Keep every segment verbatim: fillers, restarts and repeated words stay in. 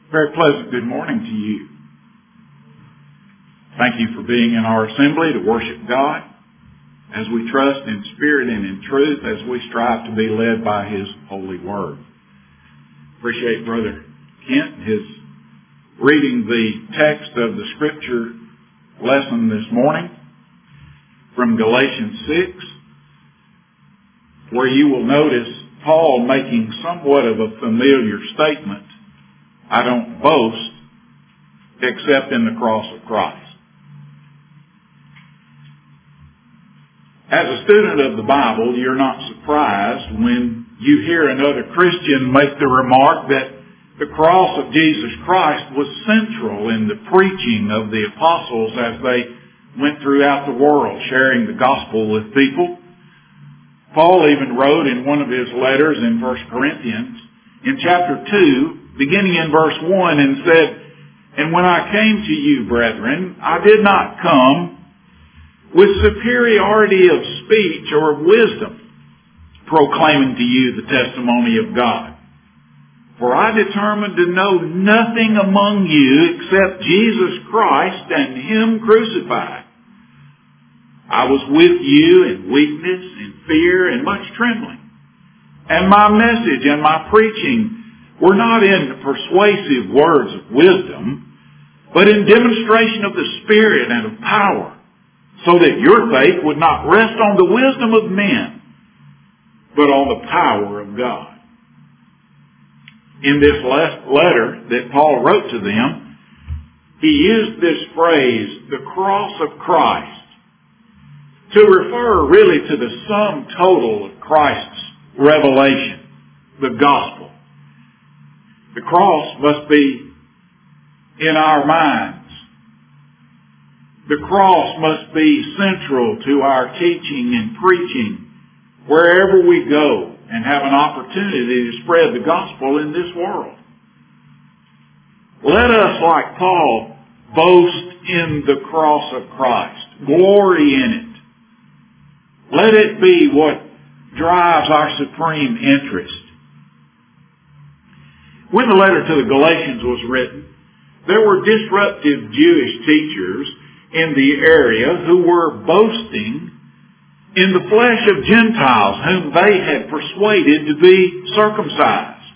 Very pleasant good morning to you. Thank you for being in our assembly to worship God as we trust in spirit and in truth as we strive to be led by His holy word. Appreciate Brother Kent, his reading the text of the scripture lesson this morning from Galatians six, where you will notice Paul making somewhat of a familiar statement. I don't boast except in the cross of Christ. As a student of the Bible, you're not surprised when you hear another Christian make the remark that the cross of Jesus Christ was central in the preaching of the apostles as they went throughout the world sharing the gospel with people. Paul even wrote in one of his letters in First Corinthians, in chapter two, beginning in verse one, and said, "And when I came to you, brethren, I did not come with superiority of speech or of wisdom, proclaiming to you the testimony of God. For I determined to know nothing among you except Jesus Christ and Him crucified. I was with you in weakness, in fear, and much trembling. And my message and my preaching were not in persuasive words of wisdom, but in demonstration of the Spirit and of power, so that your faith would not rest on the wisdom of men, but on the power of God." In this letter that Paul wrote to them, he used this phrase, the cross of Christ, to refer really to the sum total of Christ's revelation, the gospel. The cross must be in our minds. The cross must be central to our teaching and preaching wherever we go and have an opportunity to spread the gospel in this world. Let us, like Paul, boast in the cross of Christ. Glory in it. Let it be what drives our supreme interest. When the letter to the Galatians was written, there were disruptive Jewish teachers in the area who were boasting in the flesh of Gentiles whom they had persuaded to be circumcised.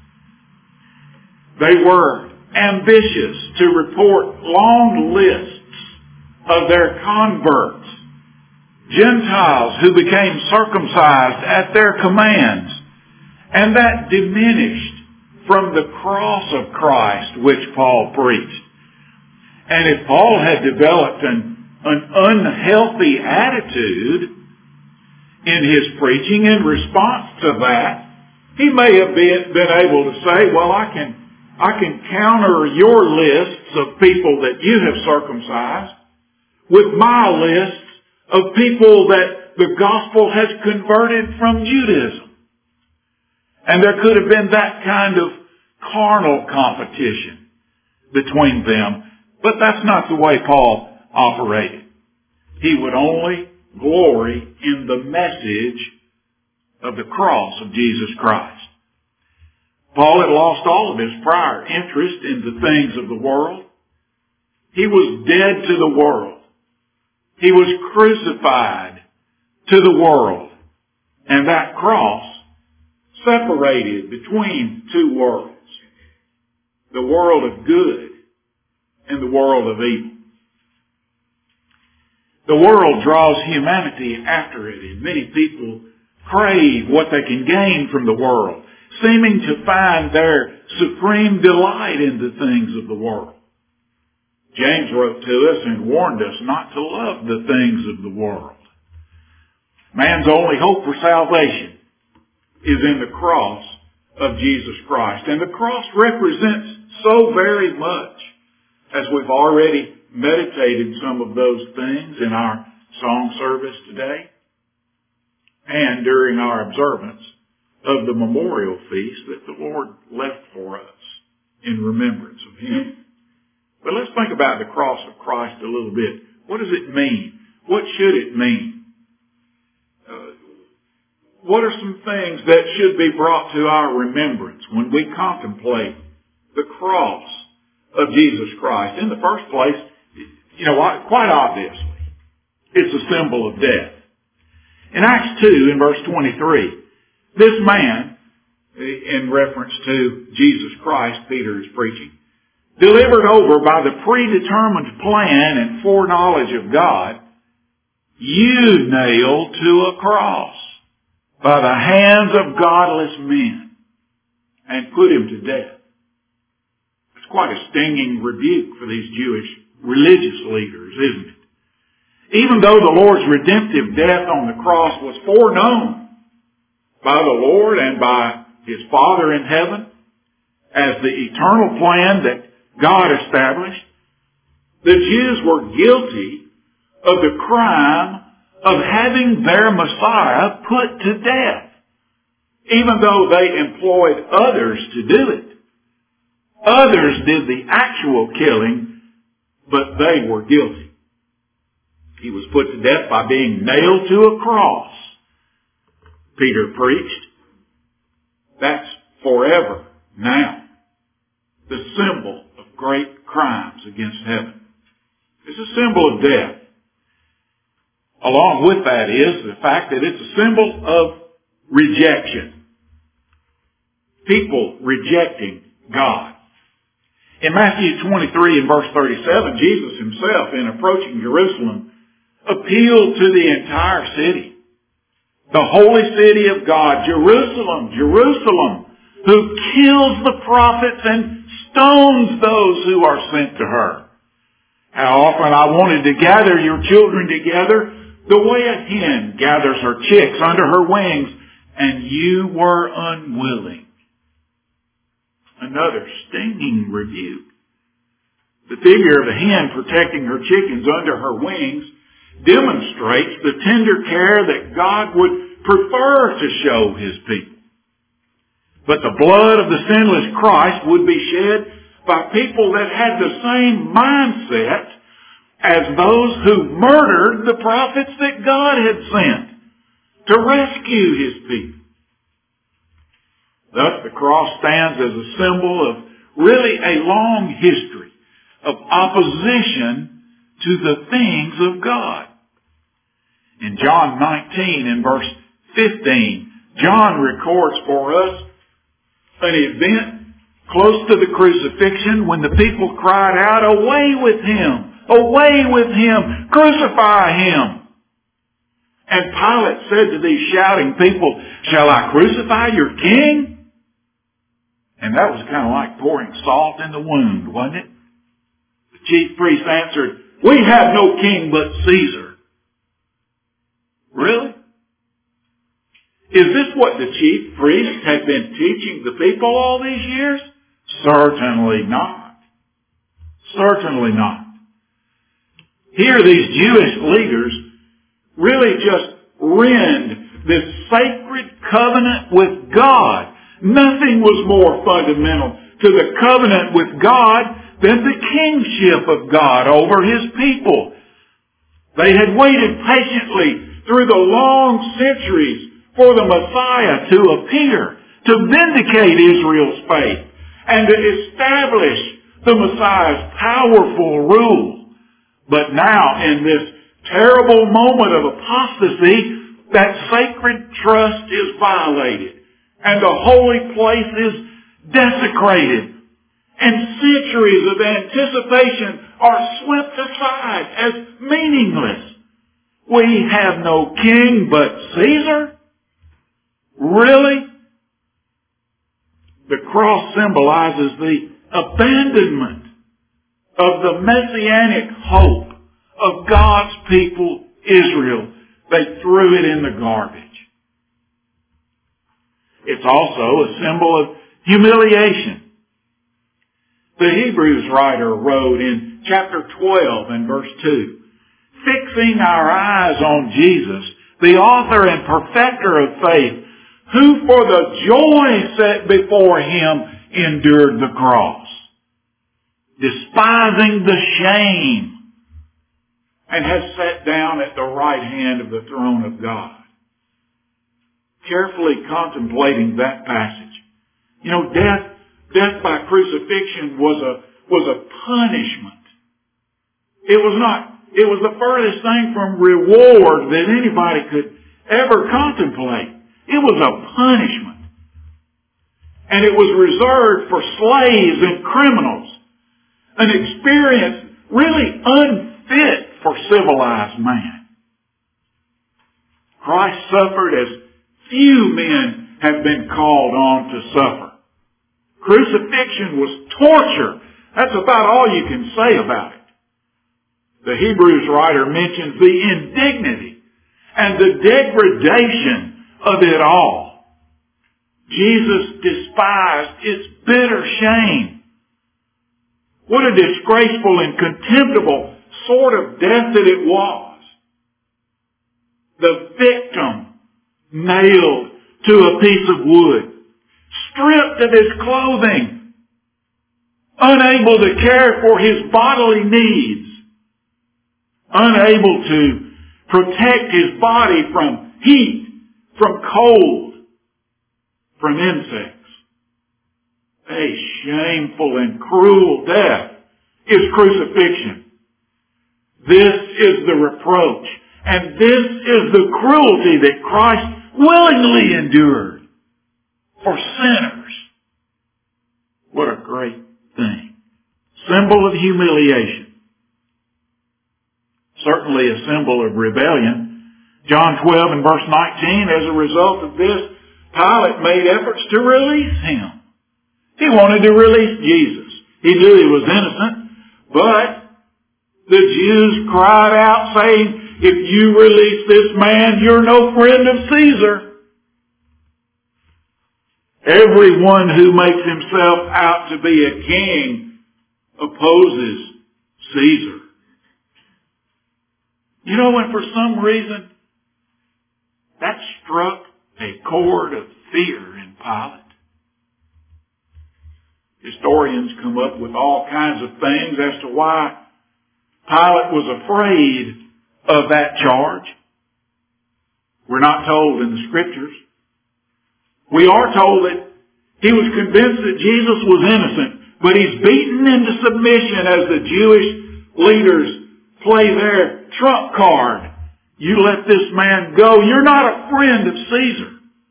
They were ambitious to report long lists of their converts, Gentiles who became circumcised at their commands, and that diminished from the cross of Christ which Paul preached. And if Paul had developed an, an unhealthy attitude in his preaching in response to that, he may have been, been able to say, well, I can, I can counter your lists of people that you have circumcised with my lists of people that the gospel has converted from Judaism. And there could have been that kind of carnal competition between them. But that's not the way Paul operated. He would only glory in the message of the cross of Jesus Christ. Paul had lost all of his prior interest in the things of the world. He was dead to the world. He was crucified to the world. And that cross separated between two worlds. The world of good and the world of evil. The world draws humanity after it, and many people crave what they can gain from the world, seeming to find their supreme delight in the things of the world. James wrote to us and warned us not to love the things of the world. Man's only hope for salvation is in the cross of Jesus Christ. And the cross represents so very much, as we've already meditated some of those things in our song service today and during our observance of the memorial feast that the Lord left for us in remembrance of Him. But let's think about the cross of Christ a little bit. What does it mean? What should it mean? Uh, what are some things that should be brought to our remembrance when we contemplate the cross of Jesus Christ? In the first place, you know, quite obviously, it's a symbol of death. In Acts two, in verse twenty-three, this man, in reference to Jesus Christ, Peter is preaching, delivered over by the predetermined plan and foreknowledge of God, you nailed to a cross by the hands of godless men and put him to death. It's quite a stinging rebuke for these Jewish religious leaders, isn't it? Even though the Lord's redemptive death on the cross was foreknown by the Lord and by His Father in heaven as the eternal plan that God established, the Jews were guilty of the crime of having their Messiah put to death, even though they employed others to do it. Others did the actual killing, but they were guilty. He was put to death by being nailed to a cross, Peter preached. That's forever now. The symbol of great crimes against heaven. It's a symbol of death. Along with that is the fact that it's a symbol of rejection. People rejecting God. In Matthew twenty-three and verse thirty-seven, Jesus himself, in approaching Jerusalem, appealed to the entire city. The holy city of God, Jerusalem, Jerusalem, who kills the prophets and stones those who are sent to her. How often I wanted to gather your children together the way a hen gathers her chicks under her wings, and you were unwilling. Another stinging rebuke. The figure of a hen protecting her chickens under her wings demonstrates the tender care that God would prefer to show His people. But the blood of the sinless Christ would be shed by people that had the same mindset as those who murdered the prophets that God had sent to rescue His people. Thus, the cross stands as a symbol of really a long history of opposition to the things of God. In John nineteen, in verse fifteen, John records for us an event close to the crucifixion when the people cried out, "Away with Him! Away with Him! Crucify Him!" And Pilate said to these shouting people, "Shall I crucify your king?" And that was kind of like pouring salt in the wound, wasn't it? The chief priest answered, "We have no king but Caesar." Really? Is this what the chief priest had been teaching the people all these years? Certainly not. Certainly not. Here these Jewish leaders really just rend this sacred covenant with God. Nothing was more fundamental to the covenant with God than the kingship of God over His people. They had waited patiently through the long centuries for the Messiah to appear, to vindicate Israel's faith, and to establish the Messiah's powerful rule. But now, in this terrible moment of apostasy, that sacred trust is violated, and the holy place is desecrated, and centuries of anticipation are swept aside as meaningless. We have no king but Caesar? Really? The cross symbolizes the abandonment of the messianic hope of God's people, Israel. They threw it in the garbage. It's also a symbol of humiliation. The Hebrews writer wrote in chapter twelve and verse two, "Fixing our eyes on Jesus, the author and perfecter of faith, who for the joy set before Him endured the cross, despising the shame, and has sat down at the right hand of the throne of God." Carefully contemplating that passage, you know, death death by crucifixion was a, was a punishment. It was not, it was the furthest thing from reward that anybody could ever contemplate. It was a punishment. And it was reserved for slaves and criminals. An experience really unfit for civilized man. Christ suffered as few men have been called on to suffer. Crucifixion was torture. That's about all you can say about it. The Hebrews writer mentions the indignity and the degradation of it all. Jesus despised its bitter shame. What a disgraceful and contemptible sort of death that it was. The victim nailed to a piece of wood, stripped of his clothing, unable to care for his bodily needs, unable to protect his body from heat, from cold, from insects. A shameful and cruel death is crucifixion. This is the reproach, and this is the cruelty that Christ willingly endured for sinners. What a great thing. Symbol of humiliation. Certainly a symbol of rebellion. John twelve and verse nineteen, as a result of this, Pilate made efforts to release him. He wanted to release Jesus. He knew he was innocent, but the Jews cried out saying, if you release this man, you're no friend of Caesar. Everyone who makes himself out to be a king opposes Caesar. You know, and for some reason, that struck a chord of fear in Pilate. Historians come up with all kinds of things as to why Pilate was afraid of that charge. We're not told in the scriptures. We are told that he was convinced that Jesus was innocent, but he's beaten into submission as the Jewish leaders play their trump card. You let this man go. You're not a friend of Caesar.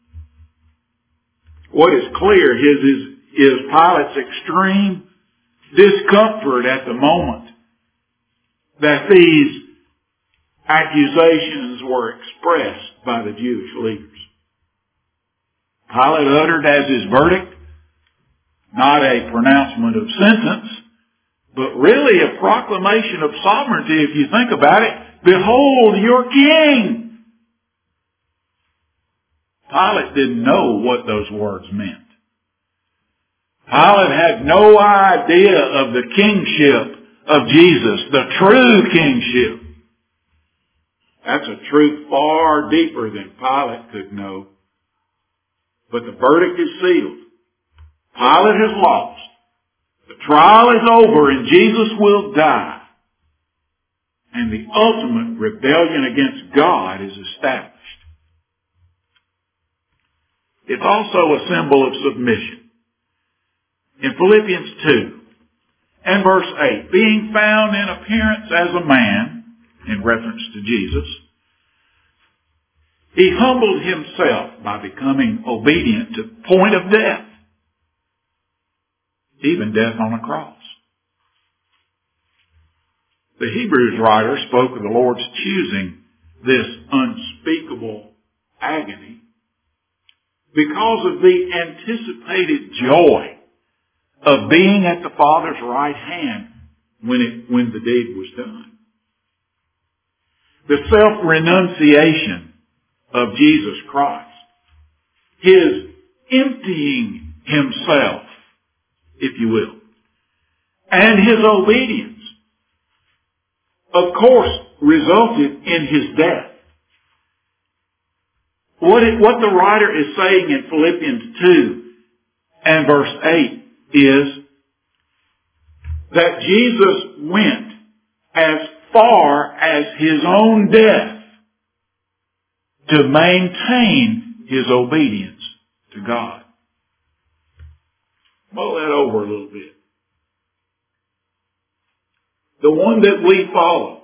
What is clear is, is, is Pilate's extreme discomfort at the moment that these accusations were expressed by the Jewish leaders. Pilate uttered as his verdict not a pronouncement of sentence, but really a proclamation of sovereignty if you think about it. Behold your king! Pilate didn't know what those words meant. Pilate had no idea of the kingship of Jesus, the true kingship. That's a truth far deeper than Pilate could know. But the verdict is sealed. Pilate has lost. The trial is over and Jesus will die. And the ultimate rebellion against God is established. It's also a symbol of submission. In Philippians two and verse eight, being found in appearance as a man, in reference to Jesus, he humbled himself by becoming obedient to the point of death, even death on a cross. The Hebrews writer spoke of the Lord's choosing this unspeakable agony because of the anticipated joy of being at the Father's right hand when it, when the deed was done. The self-renunciation of Jesus Christ, his emptying himself, if you will, and his obedience, of course, resulted in his death. What, it, what the writer is saying in Philippians two and verse eight is that Jesus went as far as his own death to maintain his obedience to God. mull that over a little bit. The one that we follow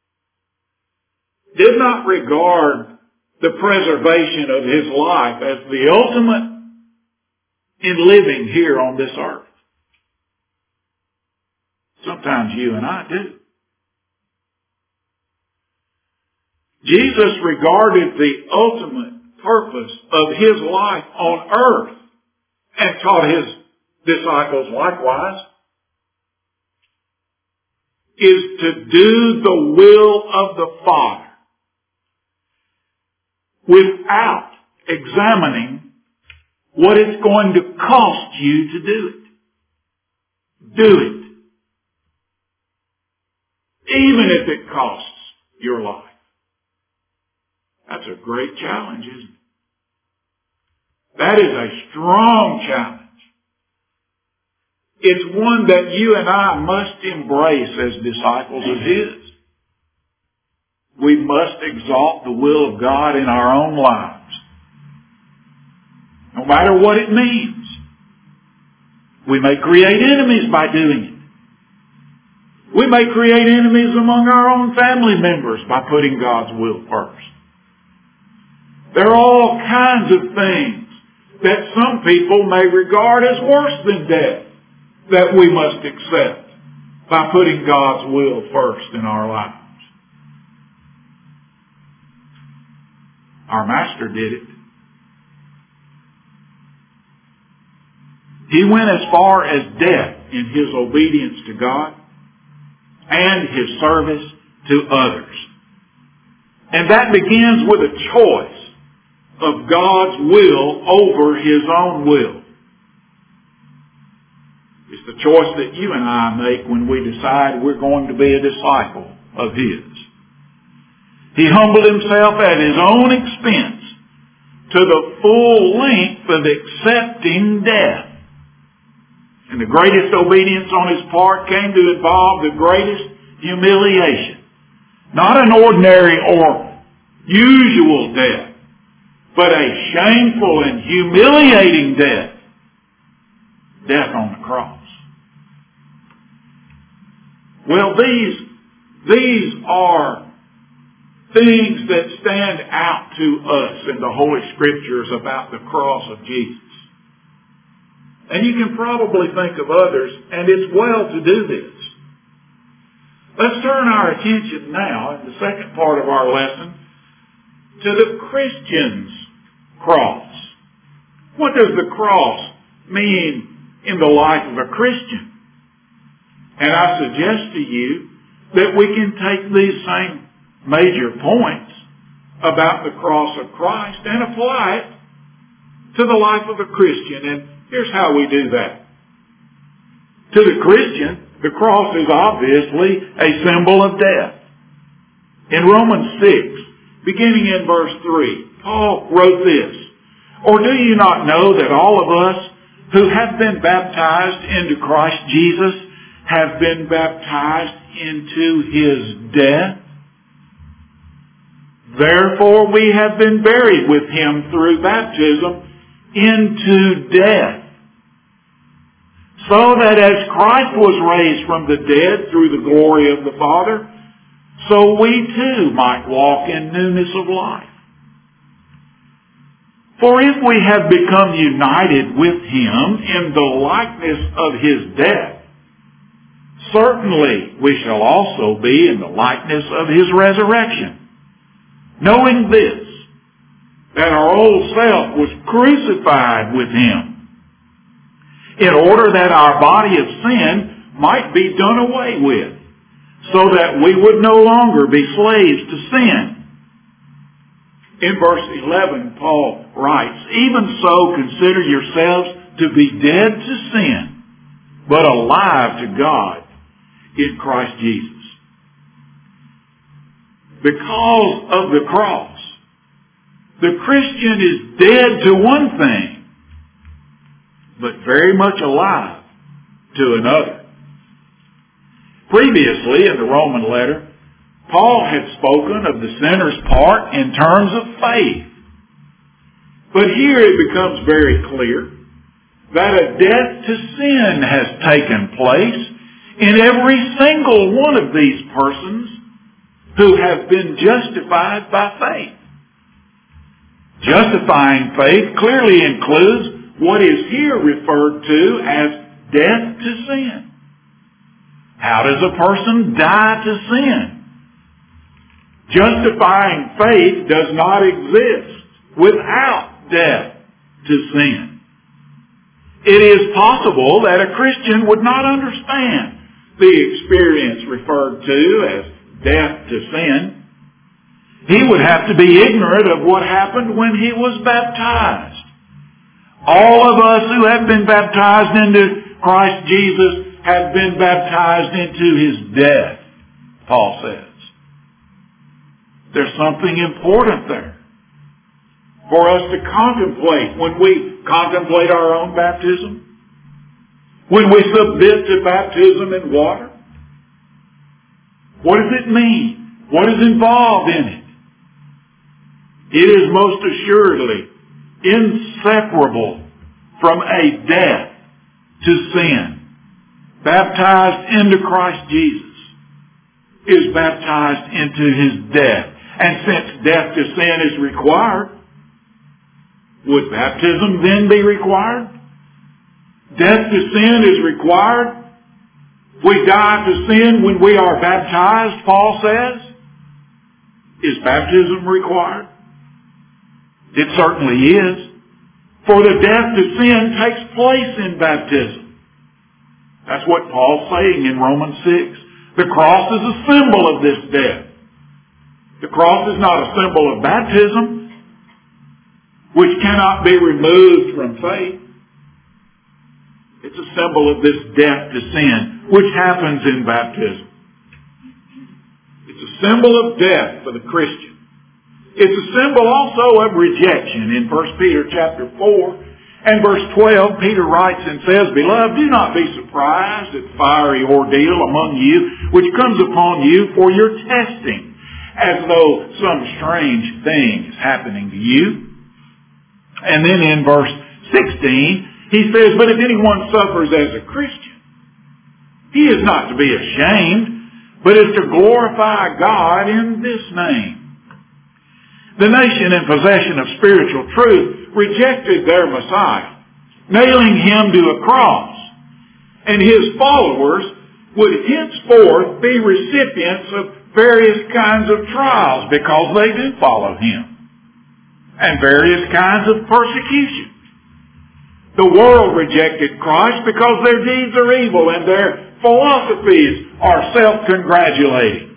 did not regard the preservation of his life as the ultimate in living here on this earth. Sometimes you and I do. Jesus regarded the ultimate purpose of his life on earth and taught his disciples likewise is to do the will of the Father without examining what it's going to cost you to do it. Do it. Even if it costs your life. That's a great challenge, isn't it? That is a strong challenge. It's one that you and I must embrace as disciples of his. We must exalt the will of God in our own lives. No matter what it means. We may create enemies by doing it. We may create enemies among our own family members by putting God's will first. There are all kinds of things that some people may regard as worse than death that we must accept by putting God's will first in our lives. Our Master did it. He went as far as death in his obedience to God and his service to others. And that begins with a choice of God's will over his own will. It's the choice that you and I make when we decide we're going to be a disciple of his. He humbled himself at his own expense to the full length of accepting death. And the greatest obedience on his part came to involve the greatest humiliation. Not an ordinary or usual death, but a shameful and humiliating death. Death on the cross. Well, these, these are things that stand out to us in the Holy Scriptures about the cross of Jesus. And you can probably think of others, and it's well to do this. Let's turn our attention now, in the second part of our lesson, to the Christian's cross. What does the cross mean in the life of a Christian? And I suggest to you that we can take these same major points about the cross of Christ and apply it to the life of a Christian. And here's how we do that. To the Christian, the cross is obviously a symbol of death. In Romans six, beginning in verse three, Paul wrote this, "Or do you not know that all of us who have been baptized into Christ Jesus have been baptized into his death? Therefore we have been buried with him through baptism into death, so that as Christ was raised from the dead through the glory of the Father, so we too might walk in newness of life. For if we have become united with him in the likeness of his death, certainly we shall also be in the likeness of his resurrection. Knowing this, that our old self was crucified with him, in order that our body of sin might be done away with, so that we would no longer be slaves to sin." In verse eleven, Paul writes, "Even so consider yourselves to be dead to sin, but alive to God in Christ Jesus." Because of the cross, the Christian is dead to one thing, but very much alive to another. Previously in the Roman letter, Paul had spoken of the sinner's part in terms of faith. But here it becomes very clear that a death to sin has taken place in every single one of these persons who have been justified by faith. Justifying faith clearly includes what is here referred to as death to sin. How does a person die to sin? Justifying faith does not exist without death to sin. It is possible that a Christian would not understand the experience referred to as death to sin. He would have to be ignorant of what happened when he was baptized. All of us who have been baptized into Christ Jesus have been baptized into his death, Paul says. There's something important there for us to contemplate when we contemplate our own baptism, when we submit to baptism in water. What does it mean? What is involved in it? It is most assuredly inseparable from a death to sin. Baptized into Christ Jesus is baptized into his death. And since death to sin is required, would baptism then be required? Death to sin is required. We die to sin when we are baptized, Paul says. Is baptism required? It certainly is. For the death to sin takes place in baptism. That's what Paul's saying in Romans six. The cross is a symbol of this death. The cross is not a symbol of baptism, which cannot be removed from faith. It's a symbol of this death to sin, which happens in baptism. It's a symbol of death for the Christian. It's a symbol also of rejection. In First Peter chapter four and verse twelve, Peter writes and says, Beloved, do not be surprised at the fiery ordeal among you, which comes upon you for your testing, as though some strange thing is happening to you. And then in verse sixteen, he says, But if anyone suffers as a Christian, he is not to be ashamed, but is to glorify God in this name. The nation in possession of spiritual truth rejected their Messiah, nailing him to a cross, and his followers would henceforth be recipients of various kinds of trials because they do follow him, and various kinds of persecution. The world rejected Christ because their deeds are evil and their philosophies are self-congratulating.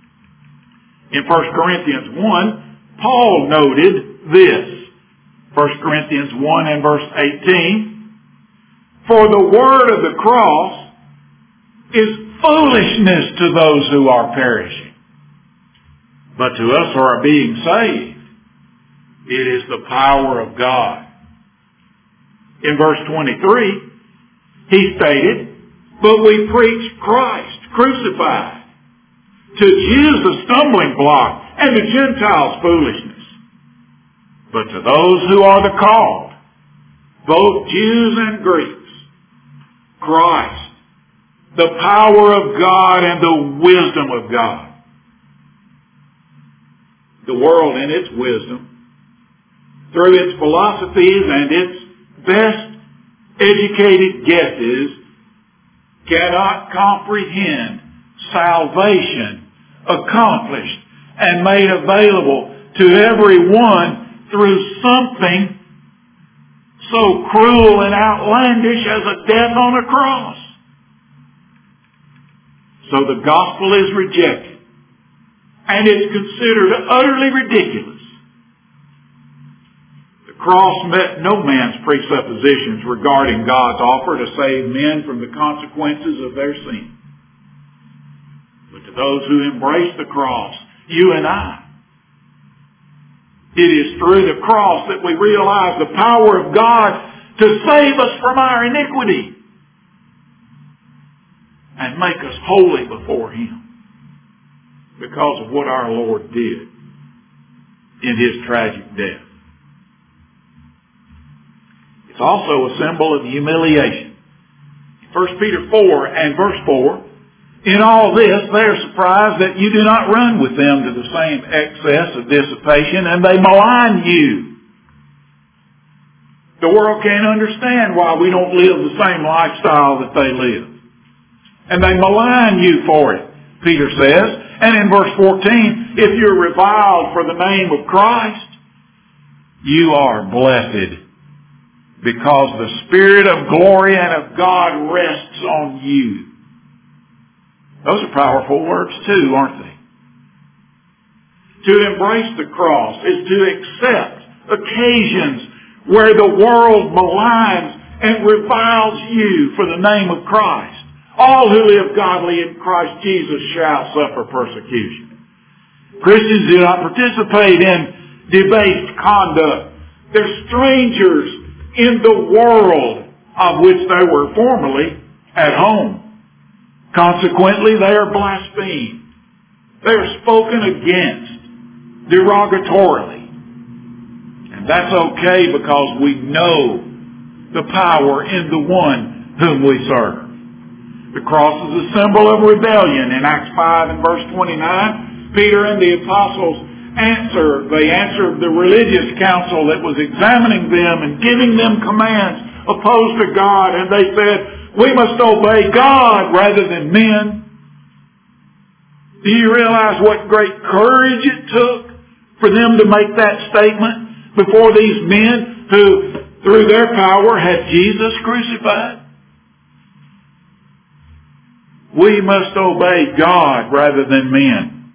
In First Corinthians one, Paul noted this. First Corinthians one and verse eighteen, For the word of the cross is foolishness to those who are perishing, but to us who are being saved, it is the power of God. In verse twenty-three, he stated, But we preach Christ crucified, to Jews a stumbling block, and to Gentiles foolishness. But to those who are the called, both Jews and Greeks, Christ, the power of God and the wisdom of God. The world in its wisdom, through its philosophies and its best educated guesses, cannot comprehend salvation accomplished and made available to everyone through something so cruel and outlandish as a death on a cross. So the gospel is rejected, and it's considered utterly ridiculous. The cross met no man's presuppositions regarding God's offer to save men from the consequences of their sin. But to those who embrace the cross, you and I, it is through the cross that we realize the power of God to save us from our iniquity and make us holy before him because of what our Lord did in his tragic death. It It's also a symbol of humiliation. First Peter four and verse four, in all this they are surprised that you do not run with them to the same excess of dissipation, and they malign you. The world can't understand why we don't live the same lifestyle that they live. And they malign you for it, Peter says. And in verse fourteen, if you're reviled for the name of Christ, you are blessed, because the Spirit of glory and of God rests on you. Those are powerful words too, aren't they? To embrace the cross is to accept occasions where the world maligns and reviles you for the name of Christ. All who live godly in Christ Jesus shall suffer persecution. Christians do not participate in debased conduct. They're strangers in the world of which they were formerly at home. Consequently, they are blasphemed. They are spoken against derogatorily. And that's okay, because we know the power in the one whom we serve. The cross is a symbol of rebellion. In Acts five and verse twenty-nine, Peter and the apostles answer. They answered the religious council that was examining them and giving them commands opposed to God. And they said, we must obey God rather than men. Do you realize what great courage it took for them to make that statement before these men who, through their power, had Jesus crucified? We must obey God rather than men.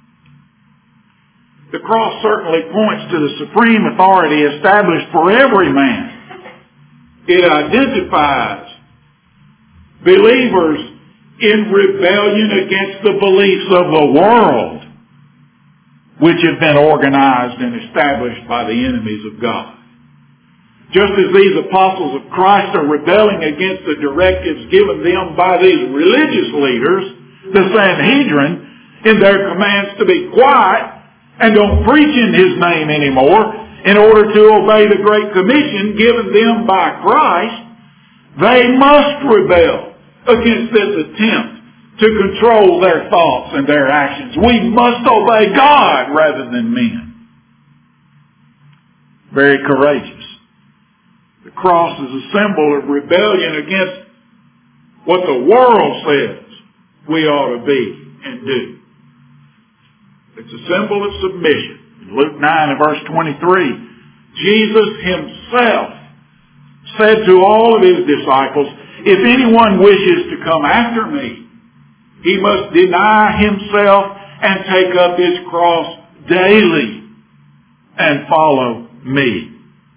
The cross certainly points to the supreme authority established for every man. It identifies believers in rebellion against the beliefs of the world, which have been organized and established by the enemies of God. Just as these apostles of Christ are rebelling against the directives given them by these religious leaders, the Sanhedrin, in their commands to be quiet and don't preach in His name anymore in order to obey the Great Commission given them by Christ, they must rebel against this attempt to control their thoughts and their actions. We must obey God rather than men. Very courageous. The cross is a symbol of rebellion against what the world says we ought to be and do. It's a symbol of submission. In Luke nine and verse twenty-three, Jesus Himself said to all of His disciples, if anyone wishes to come after me, he must deny himself and take up his cross daily and follow me.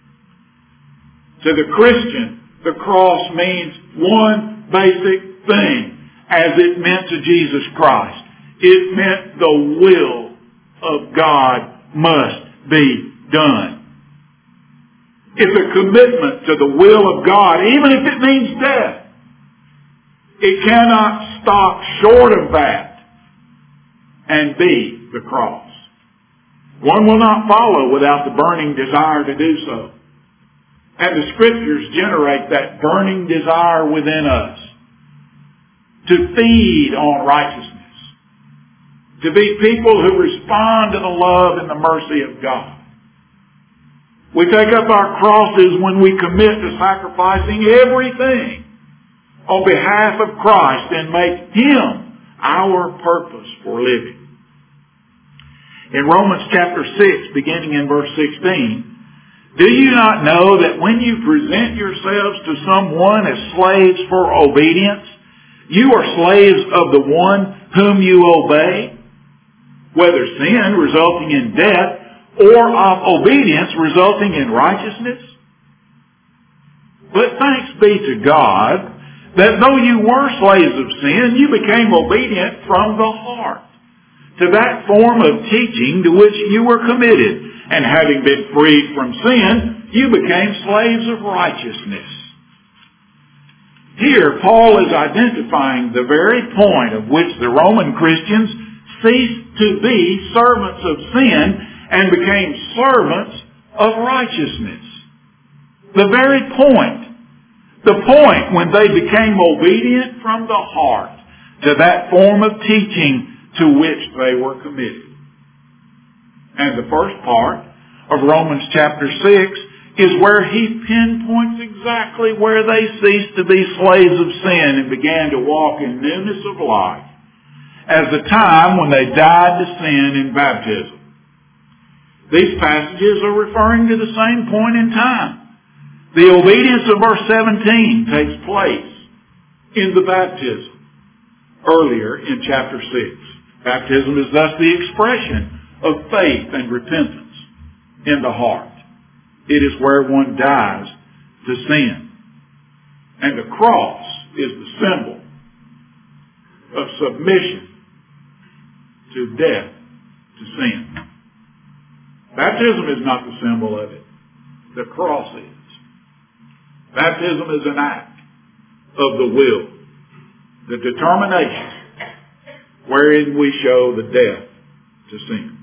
To the Christian, the cross means one basic thing, as it meant to Jesus Christ. It meant the will of God must be done. It's a commitment to the will of God, even if it means death. It cannot stop short of that and be the cross. One will not follow without the burning desire to do so. And the Scriptures generate that burning desire within us to feed on righteousness, to be people who respond to the love and the mercy of God. We take up our crosses when we commit to sacrificing everything on behalf of Christ and make Him our purpose for living. In Romans chapter six, beginning in verse sixteen, do you not know that when you present yourselves to someone as slaves for obedience, you are slaves of the one whom you obey, whether sin resulting in death or of obedience resulting in righteousness? But thanks be to God that though you were slaves of sin, you became obedient from the heart to that form of teaching to which you were committed. And having been freed from sin, you became slaves of righteousness. Here, Paul is identifying the very point of which the Roman Christians ceased to be servants of sin and became servants of righteousness. The very point. The point when they became obedient from the heart to that form of teaching to which they were committed. And the first part of Romans chapter six is where he pinpoints exactly where they ceased to be slaves of sin and began to walk in newness of life as the time when they died to sin in baptism. These passages are referring to the same point in time. The obedience of verse seventeen takes place in the baptism earlier in chapter six. Baptism is thus the expression of faith and repentance in the heart. It is where one dies to sin. And the cross is the symbol of submission to death to sin. Baptism is not the symbol of it. The cross is. Baptism is an act of the will, the determination wherein we show the death to sin.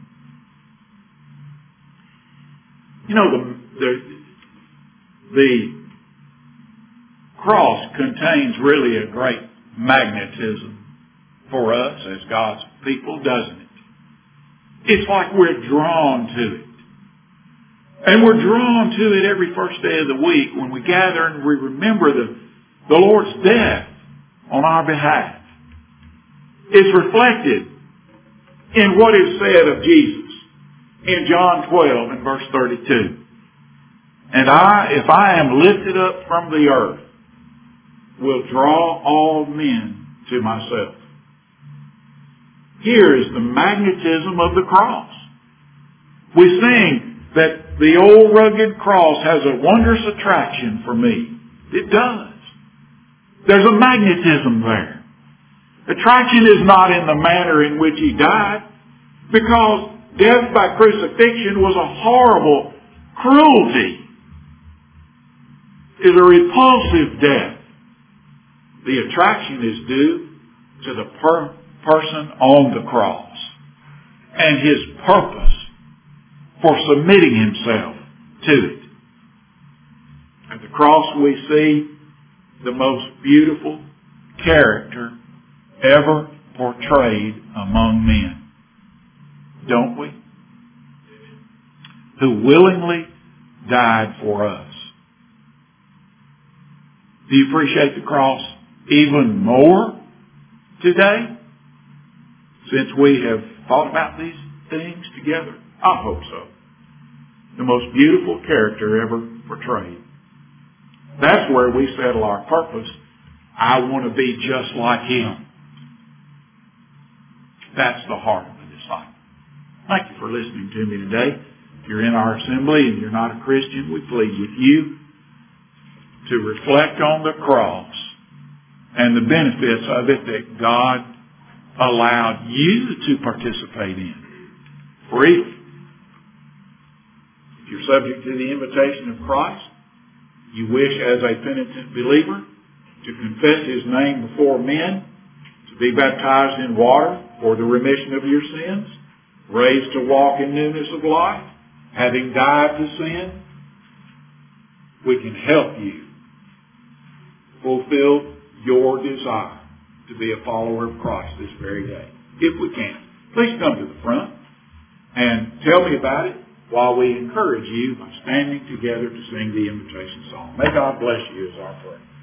You know, the, the, the cross contains really a great magnetism for us as God's people, doesn't it? It's like we're drawn to it. And we're drawn to it every first day of the week when we gather and we remember the, the Lord's death on our behalf. It's reflected in what is said of Jesus in John twelve and verse thirty-two. And I, if I am lifted up from the earth, will draw all men to myself. Here is the magnetism of the cross. We sing that the old rugged cross has a wondrous attraction for me. It does. There's a magnetism there. Attraction is not in the manner in which he died, because death by crucifixion was a horrible cruelty. It's a repulsive death. The attraction is due to the per- person on the cross and his purpose for submitting himself to it. At the cross we see the most beautiful character ever portrayed among men. Don't we? Who willingly died for us. Do you appreciate the cross even more today? Since we have thought about these things together? I hope so. The most beautiful character ever portrayed. That's where we settle our purpose. I want to be just like him. That's the heart of the disciple. Thank you for listening to me today. If you're in our assembly and you're not a Christian, we plead with you to reflect on the cross and the benefits of it that God allowed you to participate in freely. If you're subject to the invitation of Christ, you wish as a penitent believer to confess his name before men, to be baptized in water for the remission of your sins, raised to walk in newness of life, having died to sin, we can help you fulfill your desire to be a follower of Christ this very day. If we can, please come to the front and tell me about it while we encourage you by standing together to sing the invitation song. May God bless you as our prayer.